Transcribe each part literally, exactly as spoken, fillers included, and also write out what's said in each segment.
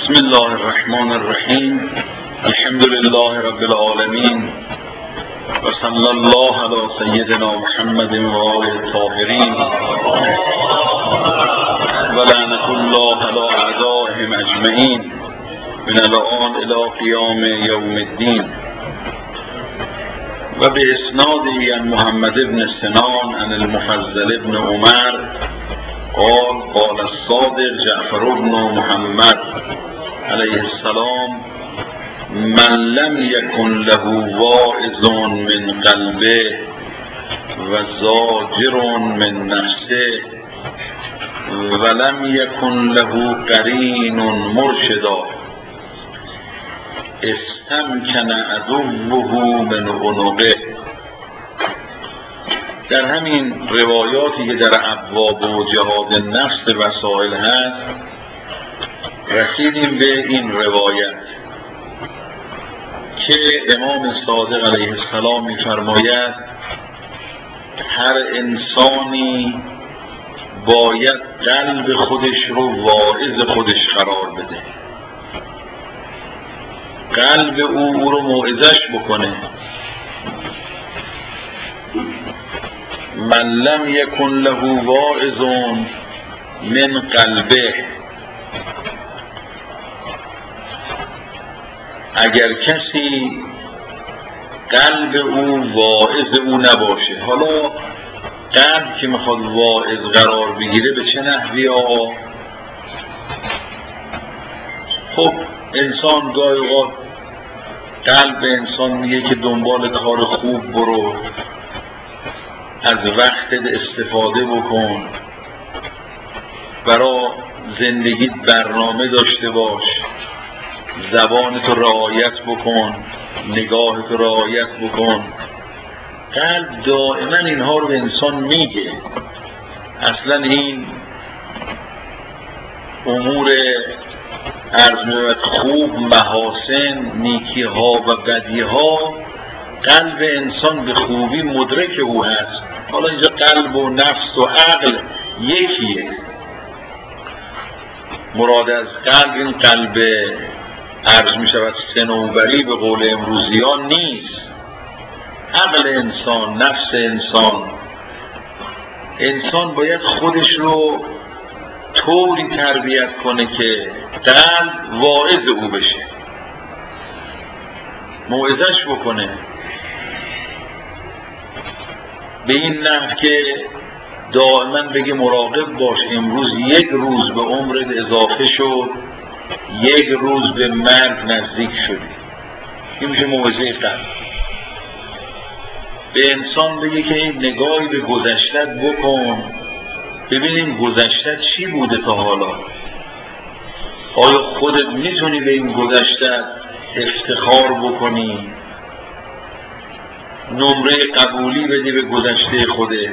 بسم الله الرحمن الرحیم. الحمد لله رب العالمین و صلی الله علی سیدنا محمد و آله الطاهرین و لعنة الله علی اعدائهم اجمعین من الآن الی قیام یوم الدین. و به اسنادی عن محمد بن سنان عن المفضل بن عمر قال قال الصادق جعفر بن محمد علیه السلام: من لم یکن له واعظ من قلبه و زاجر من نفسه و لم یکن له قرین مرشدا استمکن عدوه من عنقه. در همین روایاتی که در ابواب و جهاد نفس وسائل هست رسیدیم به این روایت که امام صادق علیه السلام می‌فرماید هر انسانی باید قلب خودش رو واعظ خودش قرار بده، قلب او او رو موعظش بکنه. من لم یکن له واعظ من قلبه، اگر کسی قلب او واعظ او نباشه. حالا قلب که میخواد واعظ قرار بگیره به چه نحوی ها؟ خب انسان گاهی اوقات قلب انسان میگه که دنبال کار خوب برو، از وقتت استفاده بکن، برای زندگیت برنامه داشته باش، زبانتو رعایت بکن، نگاهتو رعایت بکن. قلب دائما اینها رو به انسان میگه. اصلا این امور عرض می‌شود خوب، محاسن، نیکی ها و بدی ها قلب انسان به خوبی مدرک او هست. حالا اینجا قلب و نفس و عقل یکیه. مراد از قلب این قلب عرض می شود صنوبری به قول امروزیان نیست. عقل انسان، نفس انسان، انسان باید خودش رو طوری تربیت کنه که قلب واعظ او بشه، موعظش بکنه به این نحو که دائما بگه مراقب باش، امروز یک روز به عمرت اضافه شد، یک روز به مرگ نزدیک شدی. این میشه موعظه قلب. به انسان بگه که این نگاهی به گذشتت بکن، ببینیم گذشتت چی بوده تا حالا. آیا خودت میتونی به این گذشتت افتخار بکنی؟ نمره قبولی بدی به گذشته خوده؟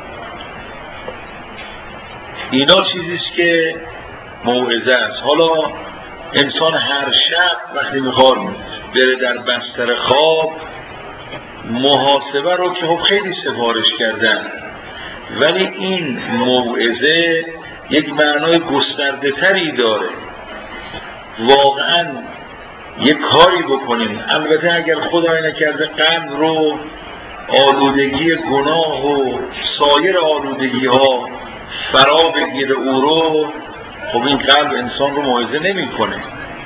اینا چیزیست که موعظه است. حالا انسان هر شب وقتی میخواد بره در بستر خواب محاسبه رو که خب خیلی سفارش کردن، ولی این موعظه یک معنای گسترده تری داره. واقعا یک کاری بکنیم. البته اگر خدای نکرده قلب رو آلودگی گناه و سایر آلودگی ها فرا بگیره او رو، خب این قلب انسان رو موعظه نمی کنه.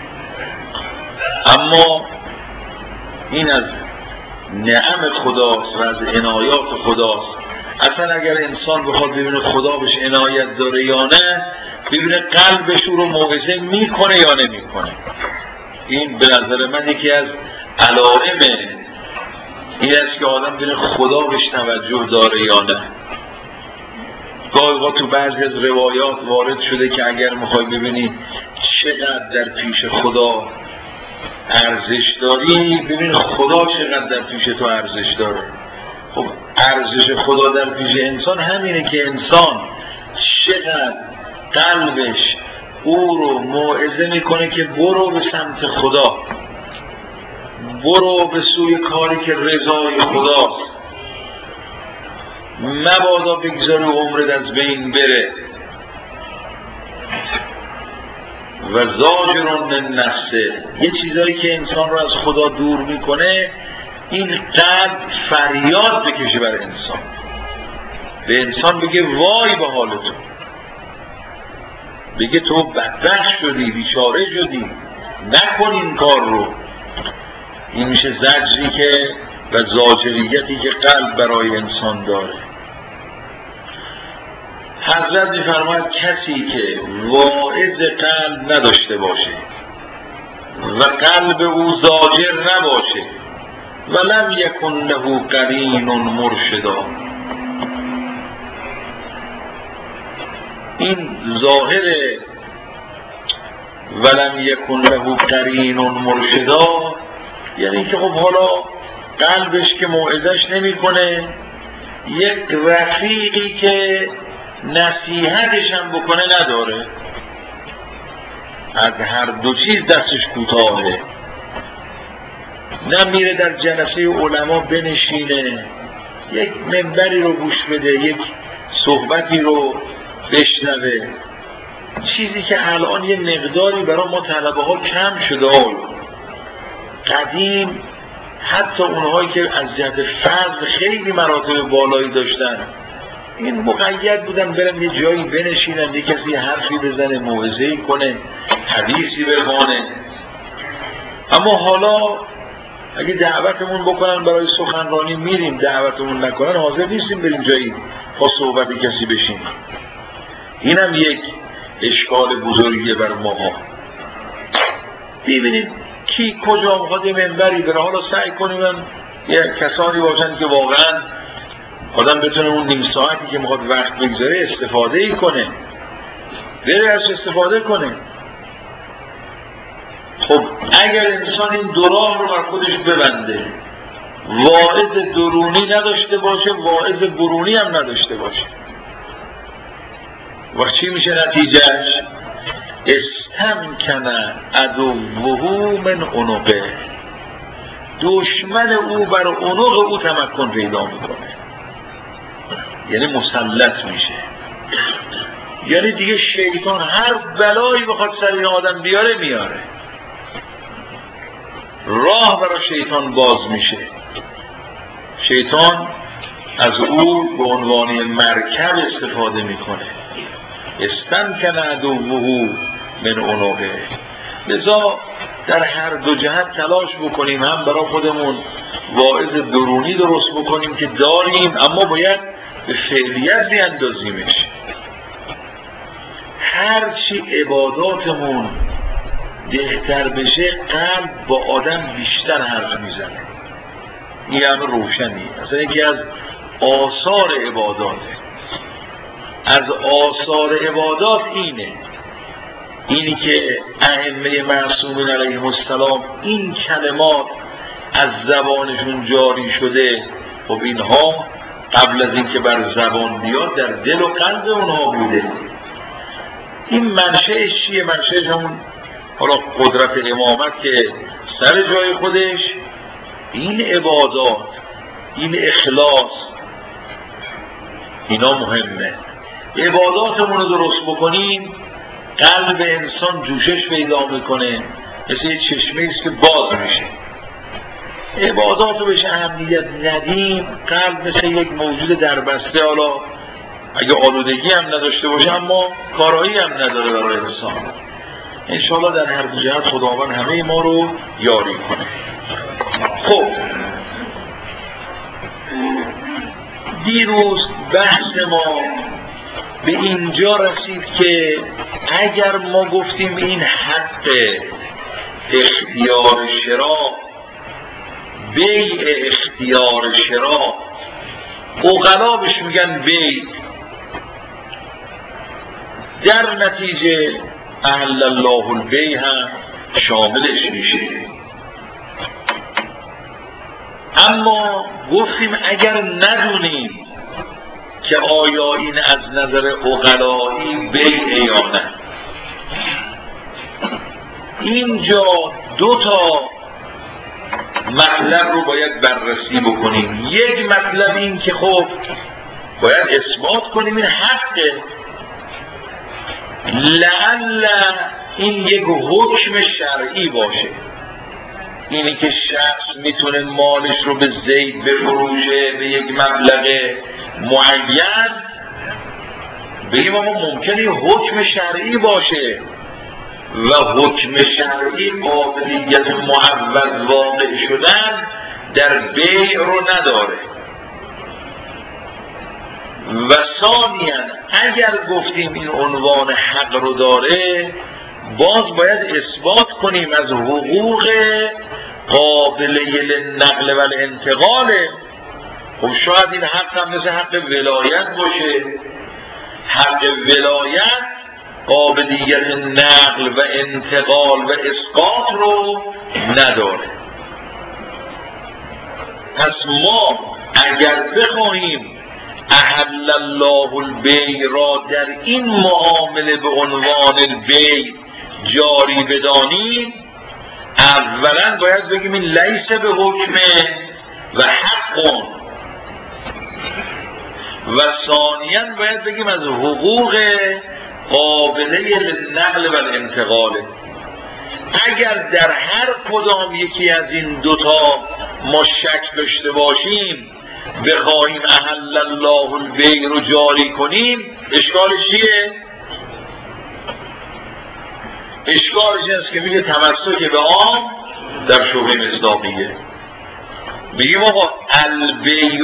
اما این از نعم خداست و از عنایات خداست. اصلا اگر انسان بخواد ببینه خدا بهش عنایت داره یا نه، ببینه قلبش او رو موعظه میکنه یا نمیکنه. این به نظر من یکی از علائم این است که آدم ببینه خدا بهش توجه داره یا نه. گاهی تو بعضی از روایات وارد شده که اگر میخوای ببینی چقدر در پیش خدا ارزش داری، ببین خدا چقدر در پیش تو ارزش داره. خب ارزش خدا در پیش انسان همینه که انسان چقدر قلبش او رو موعظه میکنه که برو به سمت خدا، برو به سوی کاری که رضای خداست، مبادا بگذاری عمرت از بین بره. و زاجرون من نفسه. یه چیزایی که انسان رو از خدا دور میکنه، این قلب فریاد بکشه بر انسان، به انسان بگه وای به حال تو، بگه تو بدبخت شدی، بیچاره شدی، نکن این کار رو. این میشه زجری که و زاجریتی که قلب برای انسان داره. حضرت می‌فرماید کسی که واعظ قلب نداشته باشه و قلب او زاجر نباشه، ولم یکن له قرین مرشدا، این ظاهر ولم یکن له قرین مرشدا یعنی که خب حالا قلبش که موعظش نمی‌کنه، یک رفیقی که نصیحتش هم بکنه نداره، از هر دو چیز دستش کوتاهه، نه میره در جلسه علما بنشینه، یک منبری رو گوش بده، یک صحبتی رو بشنوه، چیزی که الان یه مقداری برای ما طلبه ها کم شده. قدیم حتی اونهایی که از جهت فضل خیلی مراتب بالایی داشتن، این مقید بودن برن یه جایی بنشینن، یه کسی حرفی بزنه، موعظه‌ای کنه، حدیثی بخونه. اما حالا اگه دعوتمون بکنن برای سخنرانی میریم، دعوتمون نکنن حاضر نیستیم بریم جایی با صحبت کسی بشیم. اینم یک اشکال بزرگیه بر ماها. ببینید کی کجا میخواد یه منبری بره، حالا سعی کنیم یه کسانی باشن که واقعا آدم بتونه اون نیم ساعتی که میخواد وقت بگذاره استفاده ای کنه، بره از استفاده کنه. خب اگر انسان این دو راه رو بر خودش ببنده، واعظ درونی نداشته باشه، واعظ برونی هم نداشته باشه، و چی میشه نتیجهش؟ استمکن عدوه من عنقه، دشمن او بر عنق او تمکن پیدا میکنه، یعنی مسلط میشه. یعنی دیگه شیطان هر بلایی بخواد سر این آدم بیاره میاره، راه برای شیطان باز میشه. شیطان از او به عنوان مرکب استفاده میکنه. استمکن عدوه من عنقه. لذا در هر دو جهت تلاش بکنیم، هم برای خودمون واعظ درونی درست بکنیم که داریم، اما باید به فعلیت بیندازیمش. هرچی عباداتمون بهتر بشه، قلب با آدم بیشتر حرف میزنه. این همه روشنی. اصلا یکی از آثار عباداته. از آثار عبادات اینه اینی که ائمه معصومین علیهم السلام این کلمات از زبانشون جاری شده. خب اینها قبل از اینکه بر زبان بیاد در دل و قلب اونها بوده. این منشأش چیه؟ منشأش همون حالا قدرت امامت که سر جای خودش، این عبادات، این اخلاص، اینا مهمه. عباداتمون رو درست بکنیم، قلب انسان جوشش پیدا میکنه، مثل یه چشمه است که باز میشه. عبادات رو بهش اهمیت ندیم، قلب مثل یک موجود دربسته، حالا اگه آلودگی هم نداشته باشه اما کارایی هم نداره برای انسان. انشاءالله در هر جهت خداوند همه ما رو یاری کنه. خب دیروز بحث ما به اینجا رسید که اگر ما گفتیم این حق اختیار شرا، بیع اختیار شرا، عقلا بهش میگن بیع، در نتیجه احل الله البیع هم شاملش میشه. اما گفتیم اگر ندونیم که آیا این از نظر عقلایی بیع یا نه، اینجا دو تا مطلب رو باید بررسی بکنیم. یک مطلب این که خب باید اثبات کنیم این حقه، لعل این یک حکم شرعی باشه، اینی که شخص میتونه مالش رو به زید بفروشه به یک مبلغ معین، بگیم اما ممکنه حکم شرعی باشه و حکم شرعی قابلیت معوض واقع شدن در بیع رو نداره. و ثانیاً اگر گفتیم این عنوان حق رو داره، باز باید اثبات کنیم از حقوق قابله للنقل و الانتقاله. خب شاید این حق هم مثل حق ولایت باشه، حق ولایت قابلیت نقل و انتقال و اسقاط رو نداره. پس ما اگر بخواهیم احل الله البیع را در این معامله به عنوان البیع جاری بدانیم، اولا باید بگیم این لیس به حکمه و حقون، و ثانیاً باید بگیم از حقوق قابله للنقل و الانتقاله. اگر در هر کدام یکی از این دوتا ما شک داشته باشیم، بخواهیم احل الله البیع رو جاری کنیم، اشکالش چیه؟ اشکالش این است که میگه تمسک به عام در شبهه مصداقیه. میگیم آقا البیع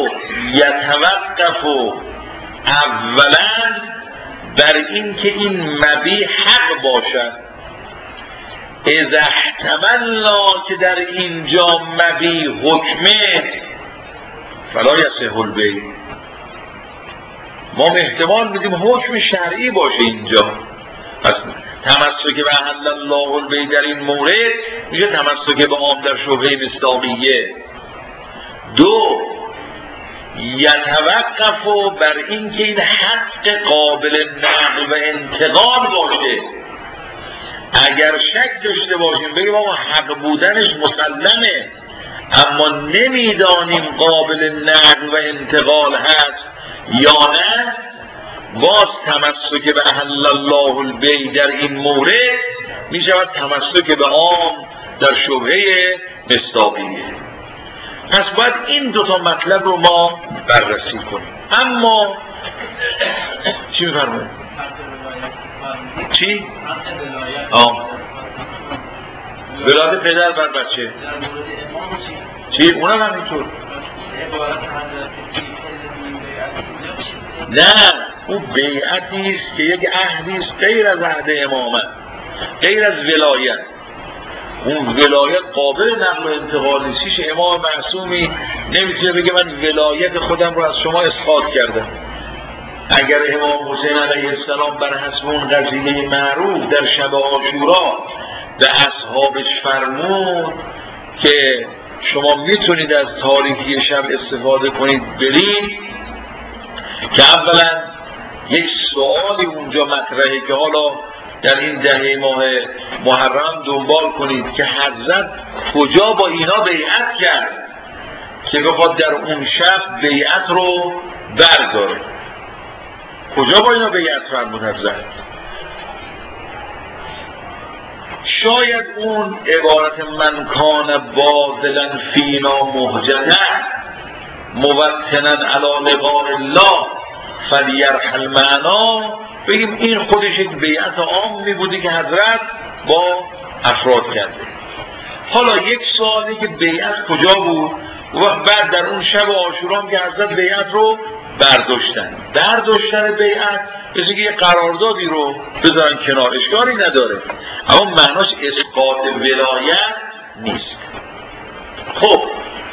یتوقف اولا بر این که این مبیع حق باشد، اذا احتملنا که در اینجا مبیع حکمه فلا یصح البیع. ما احتمال میدیم حکم شرعی باشه اینجا، پس تمسک به احل الله البیع در این مورد میشه تمسک به عام در شبهه مصداقیه. دو، یتوقف بر این که این حق قابل نقل و انتقال باشه. اگر شک داشته باشیم بگیم آقا حق بودنش مسلمه، اما نمیدانیم قابل نقل و انتقال هست یا نه، باز تمسک به احل الله البیع در این مورد می شود تمسک به عام در شبهه مصداقیه. پس باید این دوتا مطلب رو ما بررسی کنیم. اما چی می‌فرمایید؟ چی؟ آه ولایت پدر بر بچه چی؟ اونم همینطور. نه، اون بیعتی است که یک عهدی است غیر از عهد امامت، غیر از ولایت. اون ولایت قابل نقل و انتقال نیست. امام معصومی نمیتونه بگه من ولایت خودم رو از شما اسقاط کردم. اگر امام حسین علیه السلام بر حسب اون قضیه معروف در شب عاشورا به اصحابش فرمود که شما میتونید از تاریکی شب استفاده کنید برید، که اولا یک سوالی اونجا مطرحه که حالا در این دهه ماه محرم دنبال کنید که حضرت کجا با اینا بیعت کرد که بخواد در اون شب بیعت رو برداره. کجا با اینا بیعت فرمود حضرت؟ شاید اون عبارت من کان باذلا فینا مهجتا موطنا علی لقاء الله فلیرحل معنا، بگیم این خودش یک بیعت عامی بودی که حضرت با افراد کرده. حالا یک سوالی که بیعت کجا بود و بعد در اون شب عاشورا هم که حضرت بیعت رو برداشتن. برداشتن بیعت مثل که یه قراردادی رو بذارن کنار، اشکالی نداره، اما معناش اسقاط ولایت نیست. خب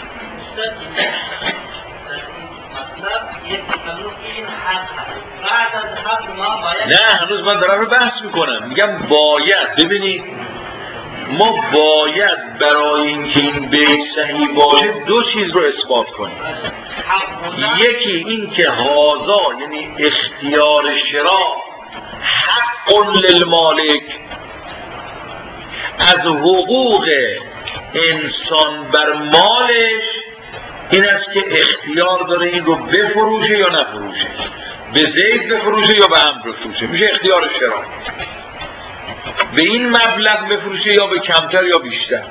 نه، هنوز من دارم رو بحث میکنم، میگم باید. ببینید ما باید برای اینکه این بیع صحیح باشه دو چیز رو اثبات کنیم. یکی این که هازا یعنی اختیار شرا حق للمالک، از حقوق انسان بر مالش این است که اختیار داره این رو بفروشه یا نفروشه، به زید بفروشه یا به عمرو بفروشه، میشه اختیار شرا. به این مبلغ بفروشه یا به کمتر یا بیشتر.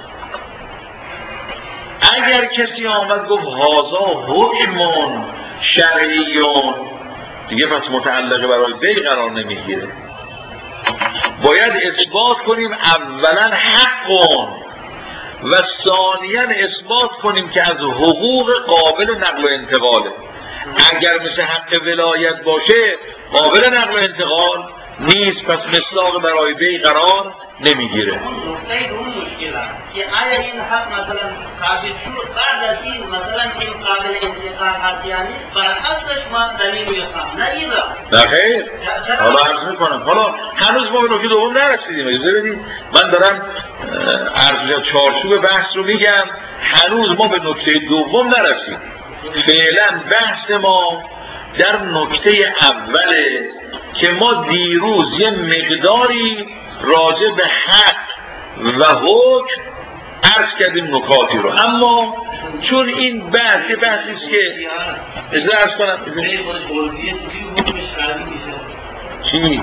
اگر کسی آمد گفت هازا حکمون شرعیون، دیگه پس متعلقه برای بی قرار نمیگیره. باید اثبات کنیم اولا حقون و ثانیا اثبات کنیم که از حقوق قابل نقل و انتقاله. اگر مثل حق ولایت باشه قابل نقل و انتقال نیست، پس مصداق برای بی قرار نمیگیره. اون نقطه اون مشکل است که آیا این حق مثلا ثابت شد بعد از این مثلا این قابل انتقال هست، یعنی بر اصلش ما دلیل میخوام نه این را نه خیر. حالا عرض میکنم، حالا هنوز ما به نکته دوم نرسیدیم، اجازه بدید من دارم عرض چارچوب بحث رو میگم، هنوز ما به نکته دوم نرسیدیم. فعلا بحث ما در نکته اوله که ما دیروز یه مقداری راجع به حق و حکم عرض کردیم نکاتی رو، اما چون این بحث یه بحثی است که اجازه عرض کنم چی؟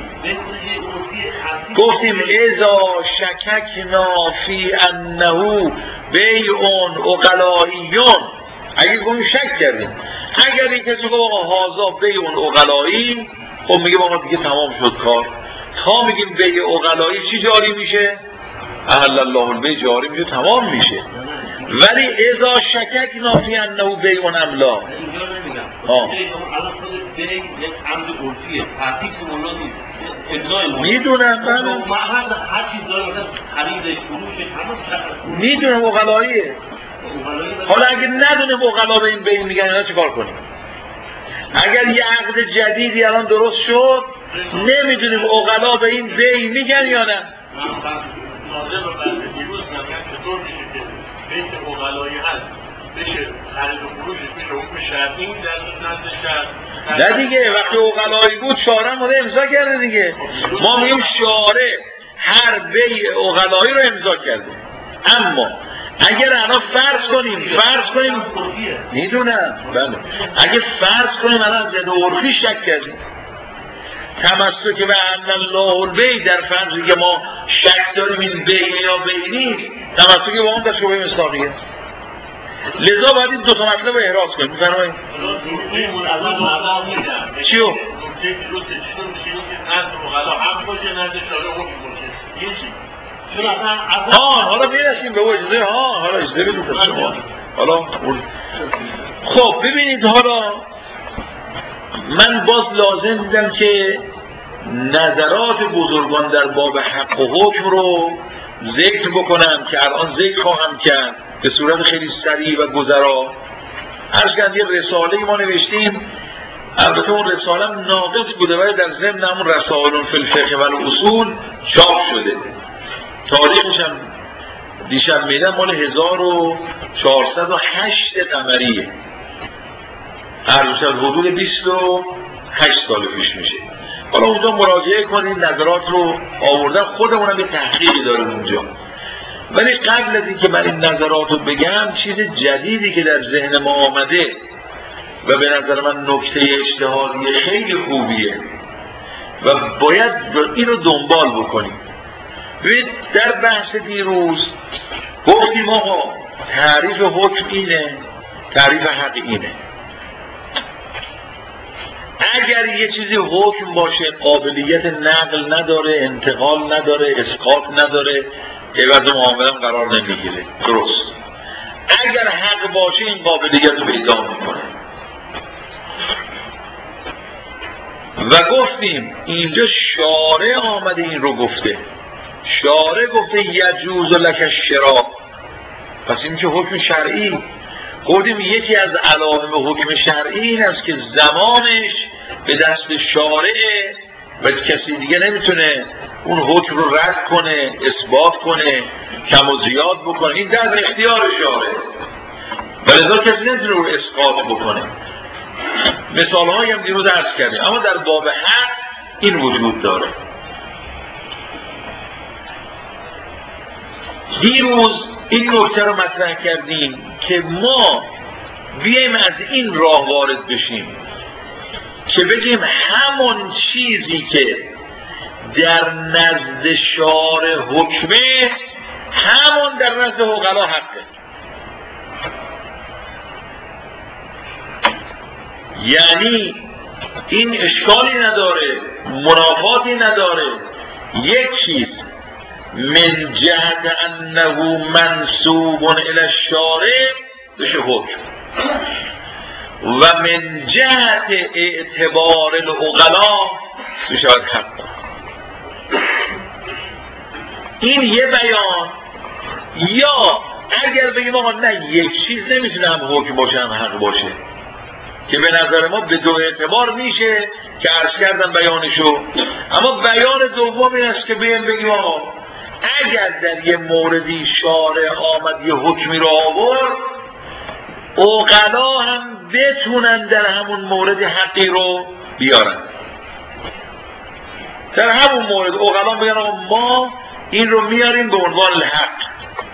گفتیم اذا شککنا فی انه بیعون عقلائیون، اگه گفتیم شک کردیم، اگر این کسی گفت آقا هازا بیعون عقلایی، خب میگه آقا دیگه تمام شد کار. تا میگیم بیع عقلایی چی جاری میشه؟ احل الله البیع جاری میشه، تمام میشه. ولی اذا شککنا فی انه بیع ام لا، اینجا نمیگم ها بیع یک عمد عرفیه، تحقیق مولا نیست. میدونم من ما هر چیز داره مثلا خریدش فروشش همون میدونم عقلاییه. حالا اگه ندونیم عقلا به این بیع میگن اینا چیکار کنیم؟ اگر یه عقد جدیدی الان درست شد نمیدونیم عقلا به این بیع میگن یا نه. ناظر رو بحث دیروز نمیگن چطور میشه که بیع عقلایی هست بشه خرید و فروشش میشه حکم شرعی در نزد شرع. نه دیگه وقتی عقلایی بود شارع مورد امضا کرده دیگه. ما میگیم شارع هر بیع عقلایی رو امضا کرده. اما اگر الان فرض کنیم فرض کنیم میدونم بله اگه فرض کنیم الان زد عرفی شک کردیم، تمسک به ان الله البیع در فرضی که ما شک داریم این بیع یا بیع نیست، تمسک با اون در شبهه مصداقیه است. لذا باید این دو تا مطلب رو احراز کنیم. میفرمایید چیو؟ ها حالا میرسیم به اجازه ها حالا اجازه بدید شما حالا خب ببینید حالا من باز لازم دیدم که نظرات بزرگان در باب حق و حکم رو ذکر بکنم که الان ذکر خواهم کرد به صورت خیلی سریع و گذرا. عرض کردم یه رساله ما نوشتیم، البته اون رساله ناقص بوده ولی در ضمن همون رسائل فی الفقه و الاصول چاپ شده. تاریخش هم دیشب میدم مال هزار و چهارصد و هشت قمریه، عرض شد حدود بیست و هشت سال پیش میشه. حالا اونجا مراجعه کنید، نظرات رو آوردن، خودمونم یه تحقیقی داریم اونجا. ولی قبل از اینکه من این نظرات رو بگم چیز جدیدی که در ذهن ما آمده و به نظر من نکته اجتهادی خیلی خوبیه و باید این رو دنبال بکنیم. ببینید در بحث دیروز گفتیم آقا تعریف حکم اینه، تعریف حق اینه. اگر یه چیزی حکم باشه قابلیت نقل نداره، انتقال نداره، اسقاط نداره، عوض معامله قرار نمیگیره، درست. اگر حق باشه این قابلیت رو پیدا میکنه. و گفتیم اینجا شارع آمده این رو گفته، شارع گفته یجوز لک الشراء، پس این که حکم شرعی. گفتیم یکی از علائم حکم شرعی این است که زمانش به دست شارعه و کسی دیگه نمیتونه اون حکم رو رد کنه، اثبات کنه، کم و زیاد بکنه، این در اختیار شارعه و لذا کسی نمیتونه رو اسقاط بکنه. مثال هایی هم دیروز عرض کردیم. اما در باب حق این وجود داره. دیروز این نکته رو مطرح کردیم که ما بیایم از این راه وارد بشیم که بگیم همون چیزی که در نزد شارع حکمه همون در نزد عقلا حقه. یعنی این اشکالی نداره، منافاتی نداره. یک چیز من جهت انه منسوب الی الشارع بشه حکم و من جهت اعتبار العقلا بشه حق. این یه بیان. یا اگر بگیم آقا نه یک چیز نمیتونه هم حکم باشه هم حق باشه، که به نظر ما به دو اعتبار میشه که عرض کردم بیانشو. اما بیان دوم این است که بگیم بگیم آقا اگر در یه موردی شارع آمد یه حکمی رو آورد، عقلا هم بتونن در همون مورد حقی رو بیارن. در همون مورد عقلا بگن آقا ما این رو میاریم به عنوان الحق،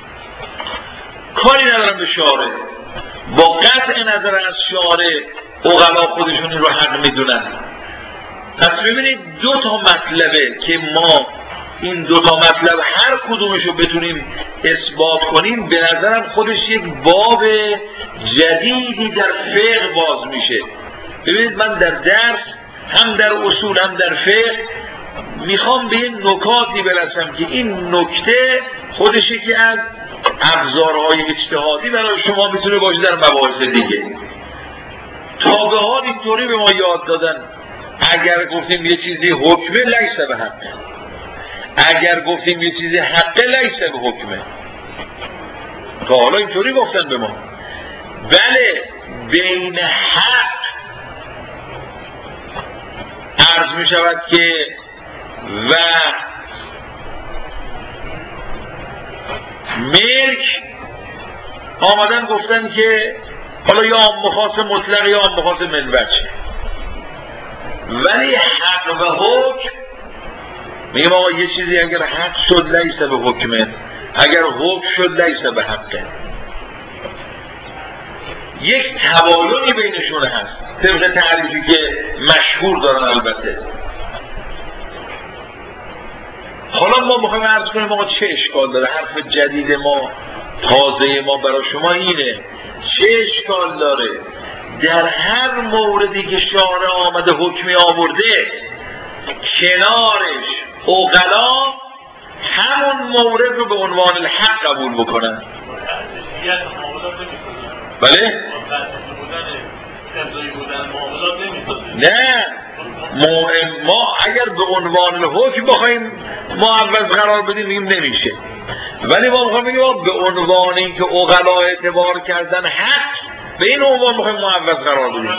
کاری ندارم به شارع. با قطع نظر از شارع عقلا خودشون این رو حق میدونن. پس ببینید دو تا مطلبه که ما این دو تا مطلب هر کدومش رو بتونیم اثبات کنیم، به نظرم خودش یک باب جدیدی در فقه باز میشه. ببینید من در درس هم در اصول هم در فقه میخوام به این نکاتی برسم که این نکته خودش یکی از ابزارهای اجتهادی برای شما میتونه باشه در مباحث دیگه. تا به حال اینطوری به ما یاد دادن اگر گفتیم یه چیزی حکمه لیس به حقه، اگر گفتیم یه چیزی حقه لیس به حکمه. تا حالا اینطوری گفتن به ما. بله بین حق عرض می شود که و ملک آمدن گفتن که حالا یا عام خاص مطلق یا عام خاص من وجه، ولی حق و حکم میگم آقا یه چیزی اگر حق شد لیس به حکمه، اگر حکم شد لیس به حقه. یک تباینی بینشون هست طبق تعریفی که مشهور دارن. البته حالا ما میخوایم عرض کنیم آقا چه اشکال داره، حرف جدید ما تازه ما برای شما اینه، چه اشکال داره در هر موردی که شارع آمده حکمی آورده کنارش عقلا همون مورد رو به عنوان الحق قبول بکنن. بله؟ نه ما اگر به عنوان الحکم بخوایم معوض قرار بدیم میگیم نمیشه، ولی ما میخوایم بگیم به عنوان این که عقلا اعتبار کردن حق، به این عنوان میخوایم معوض قرار بدیم.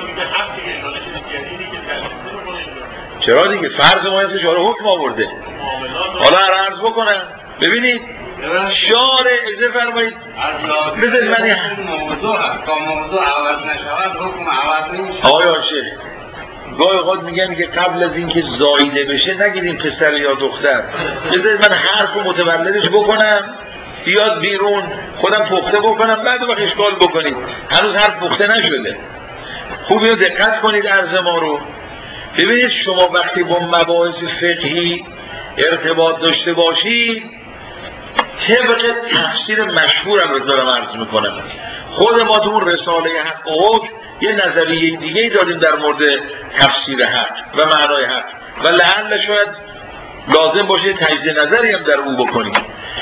چرا دیگه فرض ما هست شارع حکم آورده. حالا عرض بکنم ببینید شارع اجازه فرمایید بذارید من این موضوع هست تا موضوع عوض نشود حکم عوض نمیشه. آیا شیخ گاهی اوقات میگن که قبل از اینکه زایده بشه نگیدیم پسر یا دختر، بذارید من حرف رو متولدش بکنم بیاد بیرون، خودم پخته بکنم بعد وقت اشکال بکنید. هنوز حرف پخته نشده. خوب اینو دقت کنید عرض ما رو. ببینید شما وقتی با مباحث فقهی ارتباط داشته باشید طبق تفسیر مشهور هم دارم عرض میکنم. خود ما تو اون رساله حق و حکم یه نظریه دیگه دادیم در مورد تفسیر حق و معنای حق و لعل شاید لازم باشه تجدید نظری هم در او بکنیم.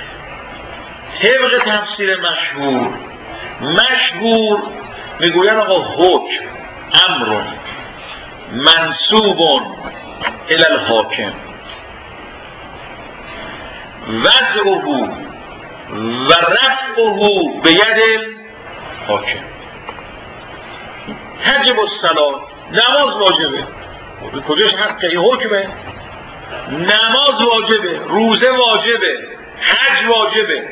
طبق تفسیر مشهور مشهور میگوین آقا حکم امر منسوب الی الحاکم وضعه و رفعه به ید حاکم. تجب الصلاة نماز واجبه، کجاش حقه؟ این حکمه. نماز واجبه، روزه واجبه، حج واجبه.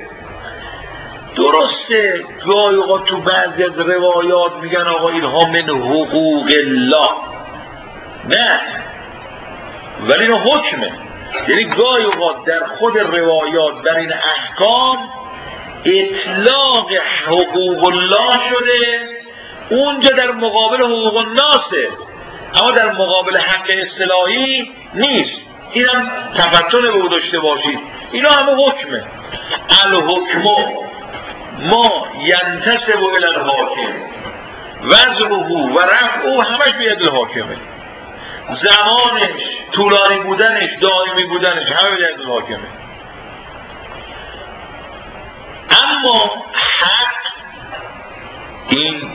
درسته گاهی اوقات تو بعضی از روایات میگن آقا اینها من حقوق الله، نه ولی این حکمه. یعنی گاهی اوقات در خود روایات در این احکام اطلاق حقوق الله شده، اونجا در مقابل حقوق الناسه، اما در مقابل حق اصطلاحی نیست. اینم تفتن به او داشته باشید. اینا همه حکمه. الحکم ما ینتسب الی الحاکم وضعه و رفعه همش بید الحاکمه. زمانش، طولانی بودنش، دائمی بودنش همه بید الحاکمه. اما حق این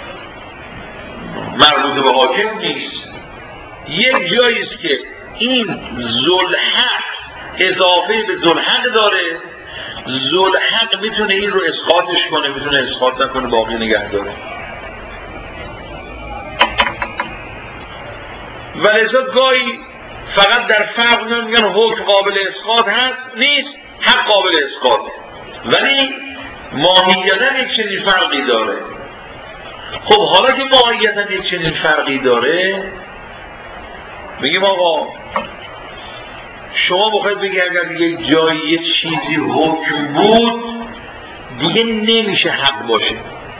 مربوط به حاکم نیست. یک جایی است که این ذوالحق اضافه به ذوالحق داره، ذوالحق میتونه این رو اسقاطش کنه، میتونه اسقاط نکنه، باقی نگه داره. و لذا گاهی فقط در فرق میگن حکم قابل اسقاط هست نیست، حق قابل اسقاطه، ولی ماهیتا یک چنین فرقی داره. خب حالا که ماهیتا یک چنین فرقی داره، بگیم آقا شما بخواید بگی اگر یک جایی یه چیزی حکم بود دیگه نمیشه حق باشه.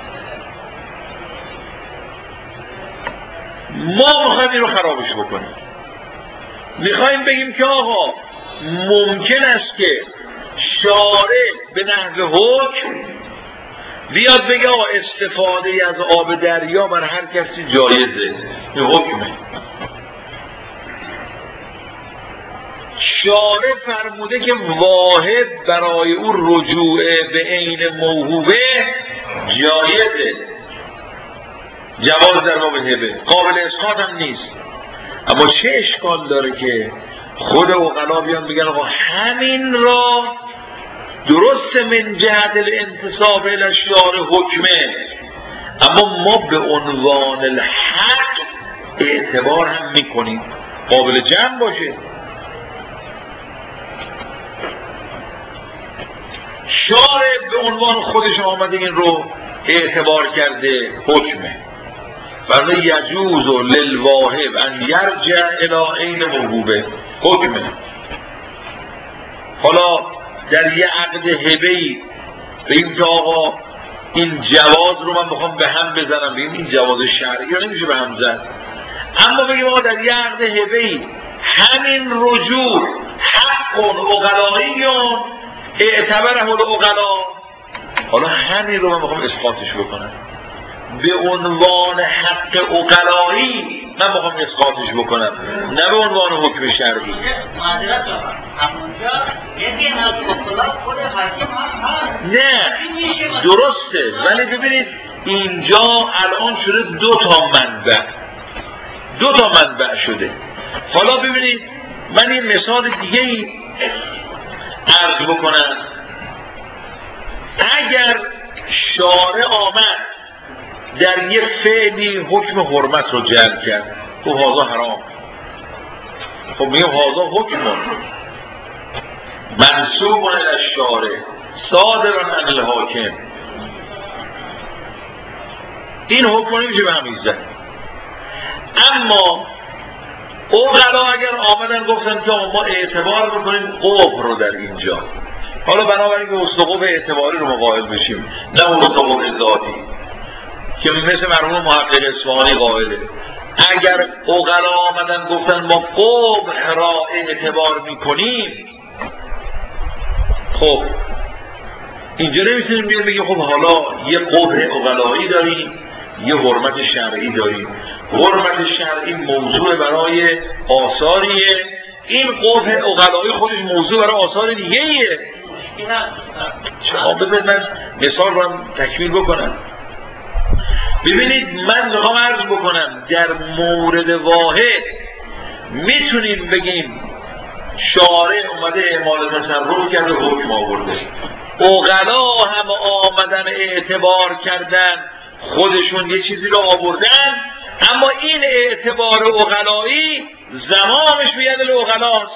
ما میخوایم این رو خرابش بکنیم. میخوایم بگیم که آقا ممکن است که شارع به نحو حکم بیاد بگه آقا استفاده از آب دریا بر هر کسی جایزه، این حکمه. شارع فرموده که واهب برای او رجوع به عین موهوبه جایزه، جواز در باب هبه، قابل اسقاط هم نیست. اما چه اشکال داره که خود عقلا بیان بگن آقا همین را درست من جهت الانتصاب الی الشارع حکمه، اما ما به عنوان الحق اعتبار هم میکنیم، قابل جمع باشه. شارع به عنوان خودش آمده این رو اعتبار کرده حکمه. برای یجوز و للواهب ان یرجع الی عین موهوبه حکمه. حالا در یه عقد هبه‌ای بگیم که آقا این جواز رو من بخوام به هم بزنم، بگیم این جواز شرعی رو نمیشه به هم زد، اما بگیم آقا در یه عقد هبه‌ای همین رجوع حق عقلاییون اعتبره العقلا، حالا همین رو من بخوام اسقاطش بکنم به عنوان حق عقلایی، من بخوام اسقاطش بکنم نه به عنوان حکم شرعی. نه درسته، ولی ببینید اینجا الان شده دو تا منبع، دو تا منبع شده. حالا ببینید من این مثال دیگه ای عرض بکنم. اگر شارع آمد در یه فعلی حکم حرمت رو جلب کرد، تو هازا حرام، خب میگم هازا حکم منصوب الی الشارع صادر عن الحاکم، این حکم نمیشه به هم زد. اما عقلا اگر آمدن گفتن که ما اعتبار میکنیم قبح رو در اینجا، حالا بنابراین که استقوب اعتباری رو مقایل بشیم نه استقوب ذاتی که مثل مرحوم محقق اصفهانی قائله. اگر عقلا آمدن گفتن ما قبح را اعتبار میکنیم، خب اینجا نمیتونیم بیان بگیم خب حالا یه قبح عقلایی داریم یه حرمت شرعی داریم. حرمت شرعی موضوع برای آثاریه، این قبح عقلایی خودش موضوع برای آثار دیگه ایه. شما بذارید من مثال رو هم تکمیل بکنم. ببینید من میخوام عرض بکنم در مورد واحد میتونیم بگیم شارع اومده اعمال تصرف کرده حکم آورده، عقلا هم آمدن اعتبار کردن خودشون یه چیزی رو آوردن، اما این اعتبار عقلایی زمانش به ید العقلاست.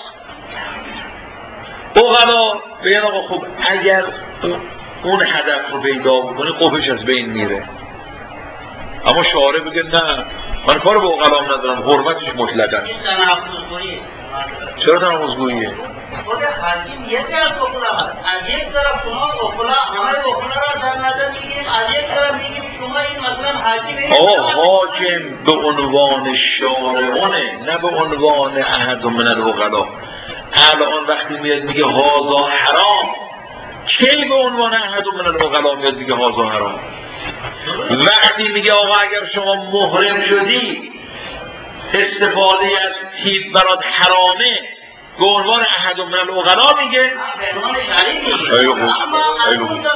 عقلا بگن آقا خب اگر اون هدف رو پیدا بکنه قبحش از بین میره، اما شارع بگه نه من کار به عقلام ندارم، حرمتش مطلقه. چرا تناقض‌گوییه؟ خود حاکم یک طرف عقلا هست، از یک طرف شما عقلا همه عقلا را در نظر میگیریم، از یک طرف میگیم شما این مثلا حاکم آقا حاکم به عنوان شارعونه نه به عنوان احد من العقلا. الان وقتی میاد میگه هازا حرام، کی به عنوان احد من العقلا میاد میگه هازا حرام؟ وقتی میگه آقا اگر شما محرم شدی استفاده از تیب برات حرامه به عنوان احد من العقلا میگه. خیلی خوب، خیلی خوب،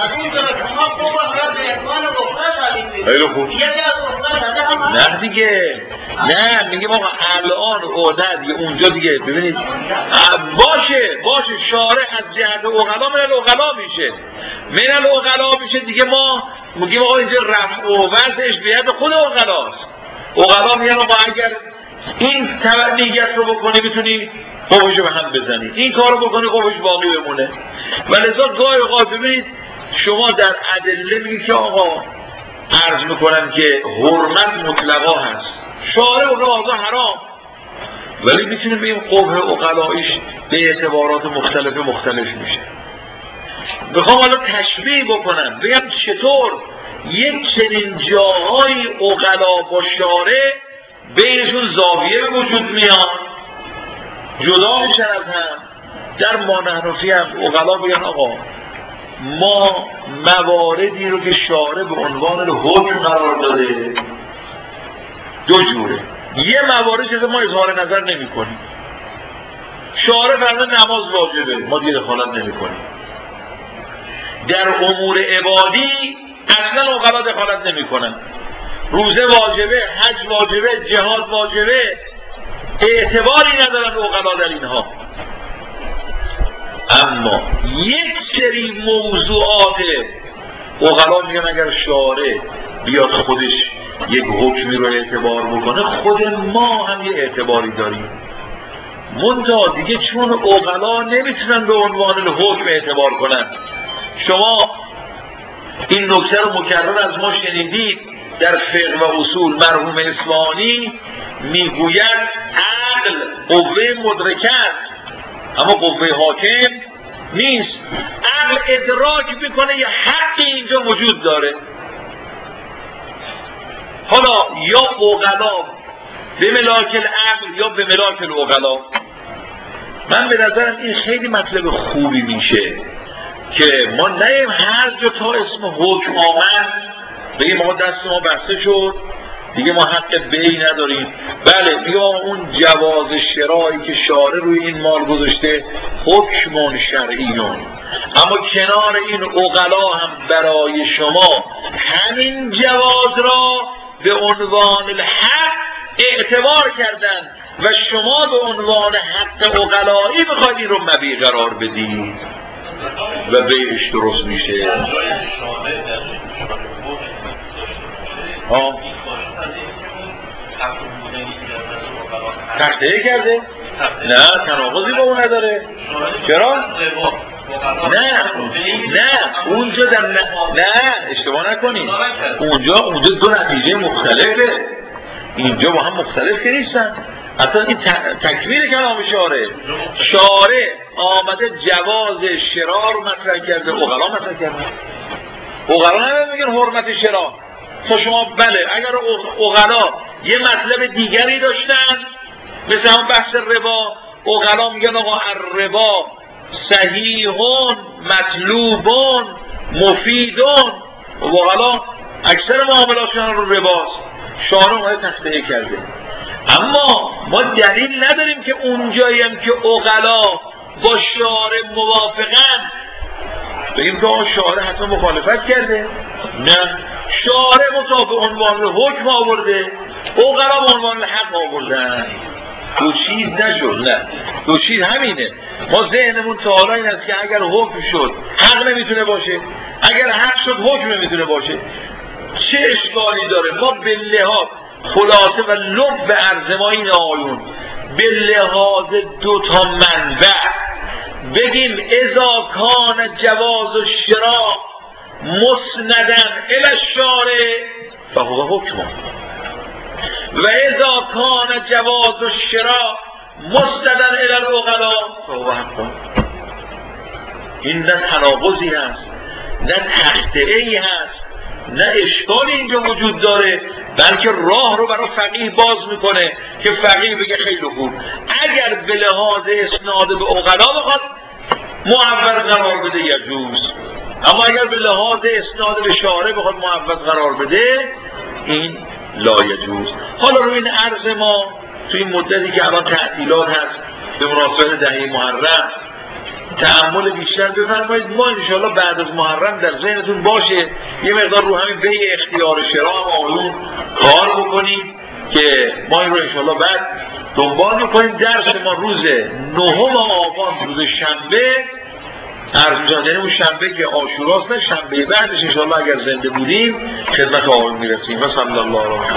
خیلی خوب. نه دیگه، نه میگه آقا الان عقده دیگه اونجا دیگه ببینید باشه باشه شارع از جهت عقلا من العقلا میشه، من العقلا میشه دیگه. ما میگیم آقا اینجا رفع و وضعش به ید خود عقلاست. عقلا میگن آقا اگر این نیت رو بکنی میتونی قفش به هم بزنی، این کار رو بکنی قفش باقی بمونه. و لذا گاهی اوقات ببینید شما در ادله میگید که آقا عرض میکنم که حرمت مطلقا هست، شارع و هازا حرام، ولی میتونیم بگیم قبح عقلایش به اعتبارات مختلف مختلف میشه. بخوام حالا تشبیه بکنم بگم چطور یک چنین جاهای عقلا با شارع بینشون زاویه به وجود میاد، جدا میشن از هم. در مانحنفی هم عقلا بگن آقا ما مواردی رو که شارع به عنوان حکم قرار داده دو جوره. یه موارد که ما اظهار نظر نمی کنیم، شارع فرض نماز واجبه ما دیگه دخالت نمی کنیم. در امور عبادی اصلا عقلا دخالت نمی کنن. روزه واجبه، حج واجبه، جهاد واجبه، اعتباری ندارن عقلا در اینها. اما یک سری موضوعات عقلا میگن اگر شارع بیاد خودش یک حکمی رو اعتبار بکنه خود ما هم یه اعتباری داریم، منتها دیگه چون عقلا نمیتونن به عنوان حکم اعتبار کنن. شما این نکته رو مکرر از ما شنیدید در فقه و اصول. مرحوم اصفهانی میگوید عقل قوه مدرکه است اما قوه حاکم نیست. عقل ادراک میکنه یه حقی اینجا وجود داره. حالا یا عقلا به ملاک العقل یا به ملاک العقلا. من به نظرم این خیلی مطلب خوبی میشه که ما نیم هر جا تا اسم حکم آمد بگیم ما دست ما بسته شد دیگه ما حق بی نداریم. بله میگه اون جواز شرایی که شارع روی این مال گذاشته حکم شرعیون، اما کنار این عقلا هم برای شما همین جواز را به عنوان الحق اعتبار کردن و شما به عنوان حق عقلایی بخواید این رو مبیع قرار بدید و بیعش درست میشه. ها تخته کرده؟ نه تناقضی با اون نداره. چرا؟ نه نه اونجا در نه, نه اشتباه نکنید، اونجا اونجا دو نتیجه مختلفه، اینجا با هم مختلف که نیستن. اصلا این تکمیل کلام شارع. شارع آمده جواز شرا رو مطرح کرده، عقلا مطرح کرده. عقلا هم میگن حرمت شرا. تا شما بله اگر عقلا یه مطلب دیگری داشتن مثل هم بحث ربا، عقلا میگن آقا الربا صحیحون مطلوبون مفیدون. عقلا اکثر معاملاتشون رو رباست، شارع اومده تخته کرده. اما ما دلیل نداریم که اونجایی هم که عقلا با شارع موافقن بگیم که آن شارع حتما مخالفت کرده. نه، شارع مطابق عنوان حکم آورده، عقلا به عنوان حق آوردن. دو چیز نشد. نه دو چیز همینه. ما ذهنمون تا حالا این است که اگر حکم شد حق نمیتونه باشه، اگر حق شد حکم نمیتونه باشه. چه اشکالی داره؟ ما به لحاظ خلاصه و لب عرض ما این آیون به لحاظ دو تا منبع بگیم اذا کان جواز الشراء مسندن الی الشارع فهو حکم و اذا کان جواز الشراء مستندن الی العقلا فهو حکم. این نه تناقضی هست نه تخطئه‌ای هست، نه اشکال اینجا وجود داره، بلکه راه رو برای فقیه باز میکنه که فقیه بگه خیلی خوب اگر به لحاظ اسناد به عقلا بخواد معول قرار بده یجوز، اما اگر به لحاظ اسناد به شارع بخواد معول قرار بده این لا یجوز. حالا روی این عرض ما توی این مدتی که الان تعطیلات هست به مناسبت دهه محرم تأمل بیشتر بفرمایید. ما انشاءالله بعد از محرم در ذهنتون باشه یه مقدار رو همین بی اختیار شرع هم آیون کار بکنیم که ما این رو انشاءالله بعد دنبال میکنیم. درس ما روز نهم آبان روز شنبه عرض می‌شود، یعنی اون شنبه که عاشوراست نه شنبه بعدش انشاءالله اگر زنده بودیم خدمت آقایون میرسیم. و صلی الله علیه و